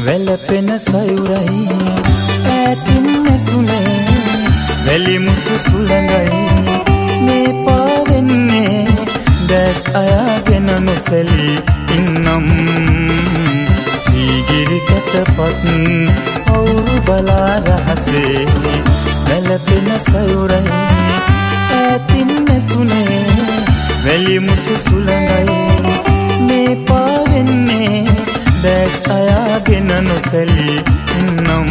වැළපෙන සයුරයි ඈතින් ඇසුනේ වැලි මුසු සුළඟයි මේ පාවෙන්නේ දැස් අයාගෙන නොසැලී ඉන්නම් සීගිරි කැටපත් අවුරු බලා රහසේ වැළපෙන සයුරයි ඈතින් ඇසුනේ වැලි මුසු සුළඟයි මේ පාවෙන්නේ දැස් අයාගෙන නොසැලී ඉන්නම්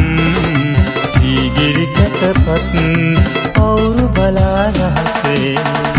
සීගිරි කැටපත් අවුරු බලා රහසේ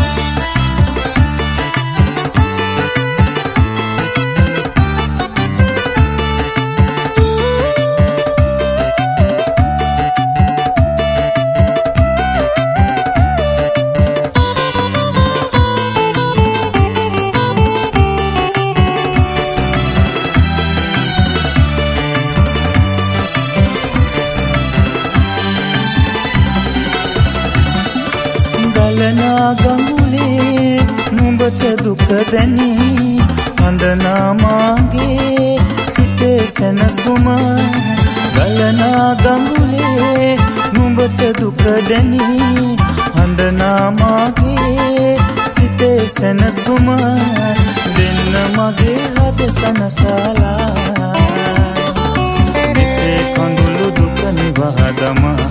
ගලනා ගඟුලේ නුඹට දුක දැනී හඳනා මාගේ සිතේ සැනසුම ගලනා ගඟුලේ නුඹට දුක දැනී හඳනා මාගේ සිතේ සැනසුම දෙන්න මගේ හද සනසලා දෙතේ කඳුළු දුක නිවහ දමා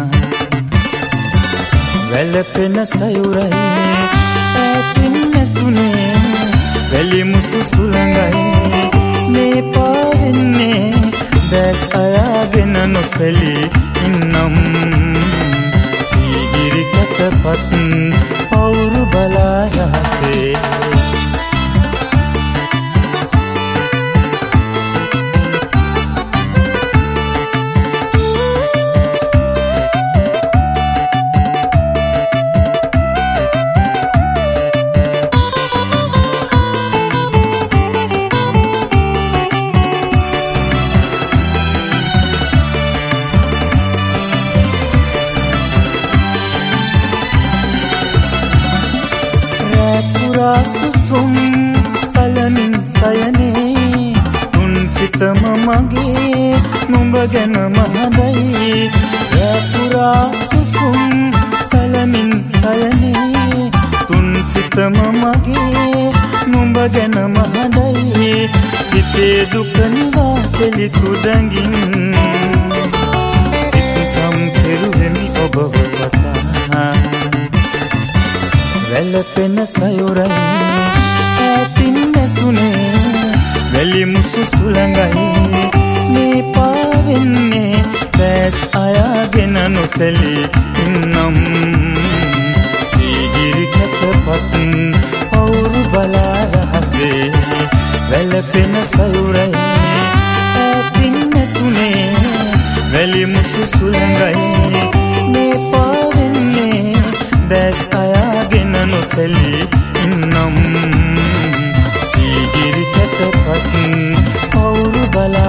වැළපෙන සයුරයි ඈතින් ඇසුනේ වැලි මුසු සුළඟයි මේ පාවෙන්නේ දැස් අයාගෙන නොසැලී ඉන්නම් සීගිරි කැටපත් අවුරු බලා රහසේ සුසුම් සලමින් සයනේ උන් සිතම මගේ නුඹ ගැන මහදයි රැපුරා සුසුම් සලමින් සයනේ තුන් සිතම මගේ නුඹ ගැන මහදයි සිතේ දුක නිවා පෙළි තුඩඟින් සිතම් කෙරුවෙමි ඔබව කතා වැළපෙන සයුරයි ඈතින් ඇසුනේ වැලි මුසු සුළඟයි මේ පාවෙන්නේ දැස් අයාගෙන නොසැලී ඉන්නම් සීගිරි කැටපත් අවුරු බලා රහසේ වැළපෙන සයුරයි ඈතින් ඇසුනේ වැලි මුසු සුළඟයි මේ පාවෙන්නේ දැස් අයාගෙන නොසැලී ඉන්නම් සීගිරි කැටපත් අවුරු බලා